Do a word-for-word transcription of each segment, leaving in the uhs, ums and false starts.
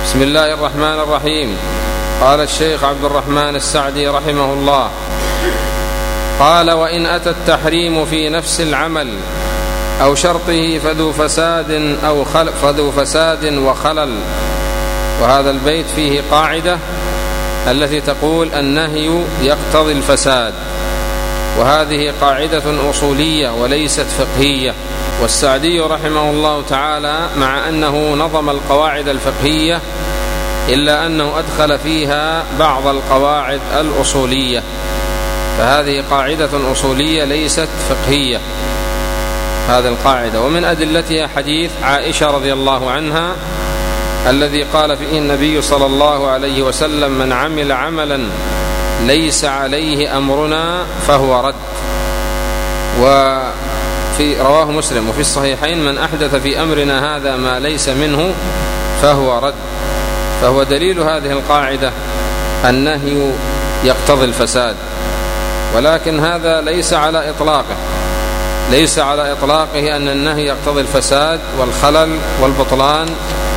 بسم الله الرحمن الرحيم. قال الشيخ عبد الرحمن السعدي رحمه الله: قال: وإن أتى التحريم في نفس العمل أو شرطه فذو فساد أو خل فذو فساد وخلل. وهذا البيت فيه قاعدة التي تقول النهي يقتضي الفساد، وهذه قاعدة أصولية وليست فقهية. والسعدي رحمه الله تعالى مع أنه نظم القواعد الفقهية إلا أنه أدخل فيها بعض القواعد الأصولية، فهذه قاعدة أصولية ليست فقهية هذه القاعدة. ومن أدلتها حديث عائشة رضي الله عنها الذي قال فيه النبي صلى الله عليه وسلم: من عمل عملا ليس عليه أمرنا فهو رد. وفي رواه مسلم وفي الصحيحين: من أحدث في أمرنا هذا ما ليس منه فهو رد. فهو دليل هذه القاعدة النهي يقتضي الفساد، ولكن هذا ليس على إطلاقه ليس على إطلاقه أن النهي يقتضي الفساد والخلل والبطلان،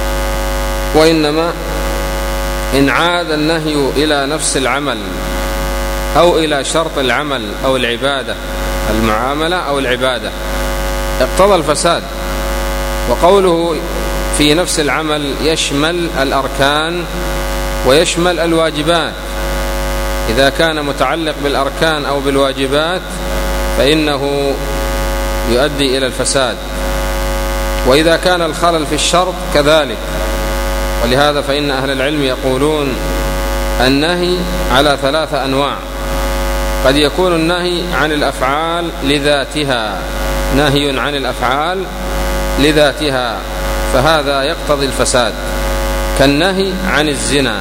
وإنما إن عاد النهي إلى نفس العمل أو إلى شرط العمل أو العبادة، المعاملة أو العبادة، اقتضى الفساد. وقوله في نفس العمل يشمل الأركان ويشمل الواجبات. إذا كان متعلق بالأركان أو بالواجبات فإنه يؤدي إلى الفساد، وإذا كان الخلل في الشرط كذلك. ولهذا فإن أهل العلم يقولون النهي على ثلاثة أنواع: قد يكون النهي عن الأفعال لذاتها، نهي عن الأفعال لذاتها فهذا يقتضي الفساد، كالنهي عن الزنا.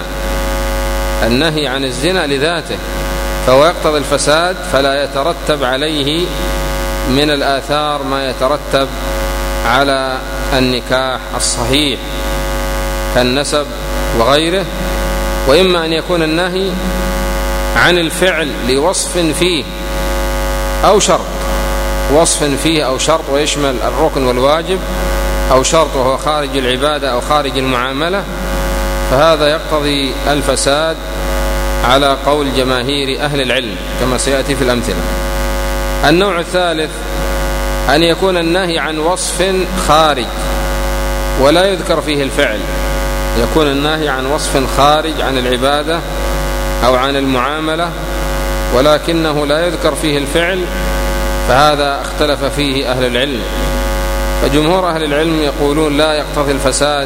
النهي عن الزنا لذاته فهو يقتضي الفساد، فلا يترتب عليه من الآثار ما يترتب على النكاح الصحيح كالنسب وغيره. وإما أن يكون النهي عن الفعل لوصف فيه أو شرط، وصف فيه أو شرط ويشمل الركن والواجب، أو شرط وهو خارج العبادة أو خارج المعاملة، فهذا يقتضي الفساد على قول جماهير أهل العلم كما سيأتي في الأمثلة. النوع الثالث أن يكون النهي عن وصف خارج ولا يذكر فيه الفعل، يكون النهي عن وصف خارج عن العبادة أو عن المعاملة ولكنه لا يذكر فيه الفعل، فهذا اختلف فيه أهل العلم. فجمهور أهل العلم يقولون لا يقتضي الفساد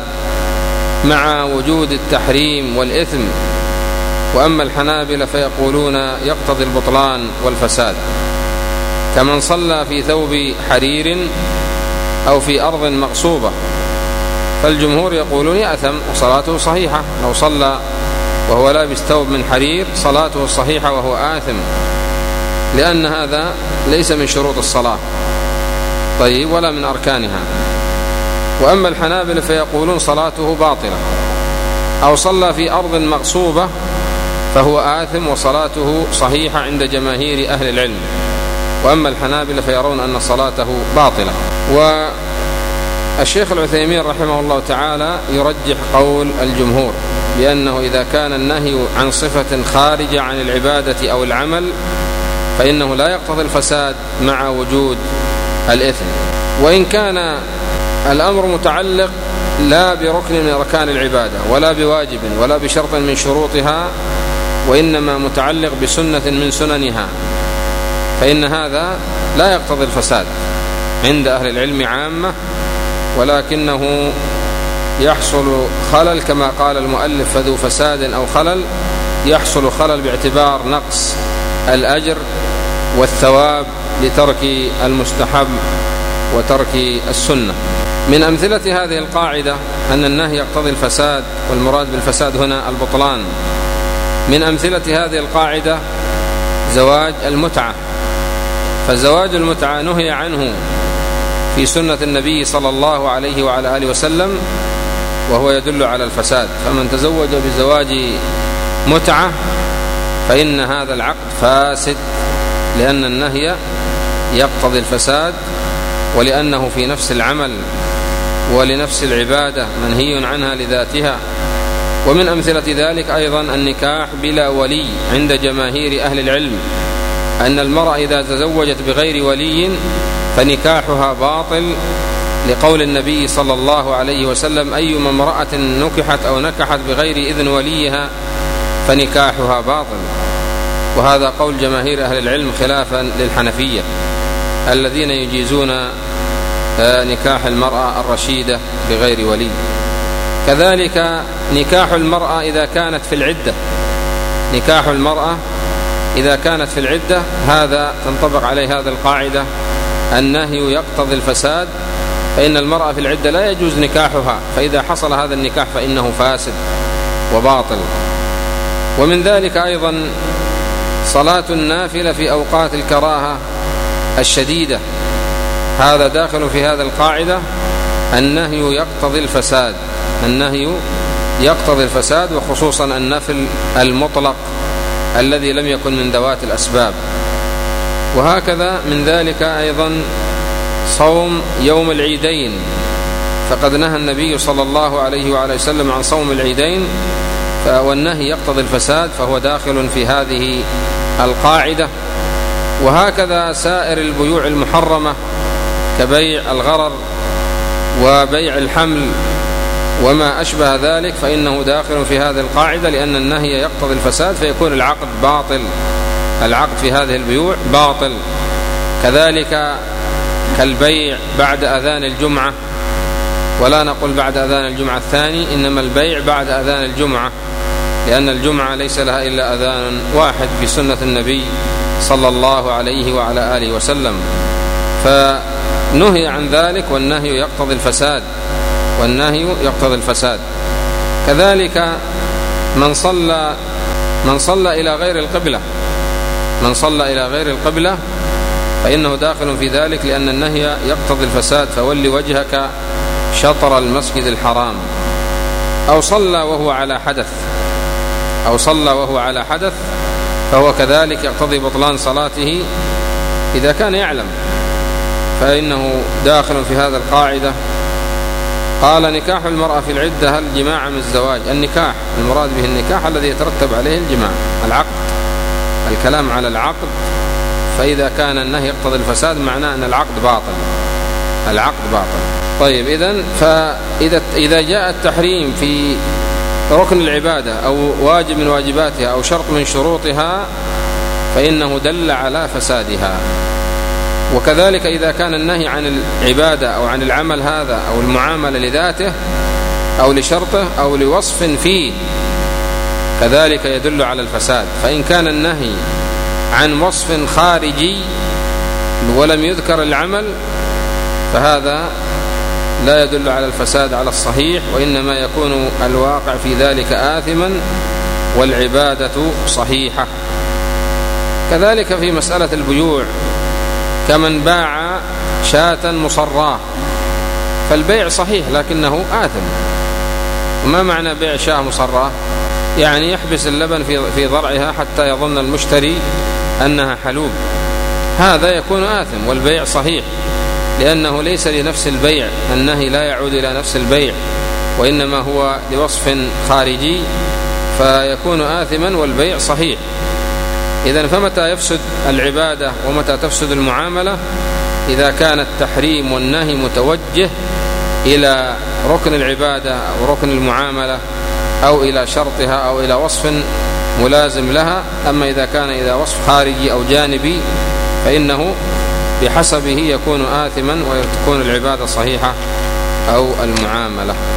مع وجود التحريم والإثم، وأما الحنابلة فيقولون يقتضي البطلان والفساد، كمن صلى في ثوب حرير أو في أرض مغصوبة، فالجمهور يقولون يأثم وصلاته صحيحة. لو صلى وهو لابس ثوب من حرير صلاته صحيحة وهو آثم، لأن هذا ليس من شروط الصلاة طيب ولا من أركانها. وأما الحنابلة فيقولون صلاته باطلة. أو صلى في أرض مغصوبة فهو آثم وصلاته صحيحة عند جماهير أهل العلم. وأما الحنابلة فيرون أن صلاته باطلة. والشيخ العثيمين رحمه الله تعالى يرجح قول الجمهور بأنه إذا كان النهي عن صفة خارجة عن العبادة أو العمل فإنه لا يقتضي الفساد مع وجود الإثم. وإن كان الأمر متعلق لا بركن من أركان العبادة ولا بواجب ولا بشرط من شروطها، وإنما متعلق بسنة من سننها، فإن هذا لا يقتضي الفساد عند أهل العلم عامة، ولكنه يحصل خلل كما قال المؤلف: فذو فساد أو خلل، يحصل خلل باعتبار نقص الأجر والثواب لترك المستحب وترك السنة. من أمثلة هذه القاعدة أن النهي يقتضي الفساد، والمراد بالفساد هنا البطلان. من أمثلة هذه القاعدة زواج المتعة، فزواج المتعة نهي عنه في سنة النبي صلى الله عليه وعلى آله وسلم، وهو يدل على الفساد. فمن تزوج بزواج متعة فإن هذا العقد فاسد، لأن النهي يقتضي الفساد، ولأنه في نفس العمل ولنفس العبادة منهي عنها لذاتها، ومن أمثلة ذلك أيضا النكاح بلا ولي عند جماهير أهل العلم، أن المرأة إذا تزوجت بغير ولي فنكاحها باطل، لقول النبي صلى الله عليه وسلم: أيما امرأة نكحت أو نكحت بغير إذن وليها فنكاحها باطل. وهذا قول جماهير أهل العلم خلافا للحنفية الذين يجيزون نكاح المرأة الرشيدة بغير ولي. كذلك نكاح المرأة إذا كانت في العدة، نكاح المرأة إذا كانت في العدة هذا تنطبق عليه هذا القاعدة: النهي يقتضي الفساد، فإن المرأة في العدة لا يجوز نكاحها، فإذا حصل هذا النكاح فإنه فاسد وباطل. ومن ذلك أيضا صلاة النافلة في أوقات الكراهة الشديدة، هذا داخل في هذا القاعدة: النهي يقتضي الفساد، النهي يقتضي الفساد، وخصوصا النفل المطلق الذي لم يكن من ذوات الأسباب. وهكذا من ذلك أيضا صوم يوم العيدين، فقد نهى النبي صلى الله عليه وعلى وسلم عن صوم العيدين، والنهي يقتضي الفساد فهو داخل في هذه القاعدة. وهكذا سائر البيوع المحرمة كبيع الغرر وبيع الحمل وما أشبه ذلك فإنه داخل في هذه القاعدة، لأن النهي يقتضي الفساد فيكون العقد باطل، العقد في هذه البيوع باطل. كذلك كالبيع بعد أذان الجمعة، ولا نقول بعد أذان الجمعة الثاني، إنما البيع بعد أذان الجمعة، لأن الجمعة ليس لها إلا أذان واحد في سنة النبي صلى الله عليه وعلى آله وسلم، فنهي عن ذلك، والنهي يقتضي الفساد، والنهي يقتضي الفساد. كذلك من صلى من صلى إلى غير القبلة، من صلى إلى غير القبلة فإنه داخل في ذلك، لأن النهي يقتضي الفساد: فول وجهك شطر المسجد الحرام. أو صلى وهو على حدث، أو صلى وهو على حدث فهو كذلك يقتضي بطلان صلاته إذا كان يعلم، فإنه داخل في هذا القاعدة. قال: نكاح المرأة في العدة هل جماع من الزواج؟ النكاح المراد به النكاح الذي يترتب عليه الجماع، العقد، الكلام على العقد. فإذا كان النهي يقتضي الفساد معناه أن العقد باطل، العقد باطل. طيب، إذن فإذا إذا جاء التحريم في ركن العبادة أو واجب من واجباتها أو شرط من شروطها فإنه دل على فسادها. وكذلك إذا كان النهي عن العبادة أو عن العمل هذا أو المعاملة لذاته أو لشرطه أو لوصف فيه كذلك يدل على الفساد. فإن كان النهي عن وصف خارجي ولم يذكر العمل فهذا لا يدل على الفساد على الصحيح، وإنما يكون الواقع في ذلك آثما والعبادة صحيحة. كذلك في مسألة البيوع، كمن باع شاة مصراه فالبيع صحيح لكنه آثم. وما معنى بيع شاة مصراه؟ يعني يحبس اللبن في في ضرعها حتى يظن المشتري أنها حلوب، هذا يكون آثم، والبيع صحيح لأنه ليس لنفس البيع، النهي لا يعود إلى نفس البيع وإنما هو لوصف خارجي فيكون آثما والبيع صحيح. إذن فمتى يفسد العبادة ومتى تفسد المعاملة؟ إذا كان التحريم والنهي متوجه إلى ركن العبادة أو ركن المعاملة أو إلى شرطها أو إلى وصف ملازم لها. أما إذا كان إذا وصف خارجي أو جانبي فإنه بحسبه يكون آثما وتكون العبادة صحيحة أو المعاملة.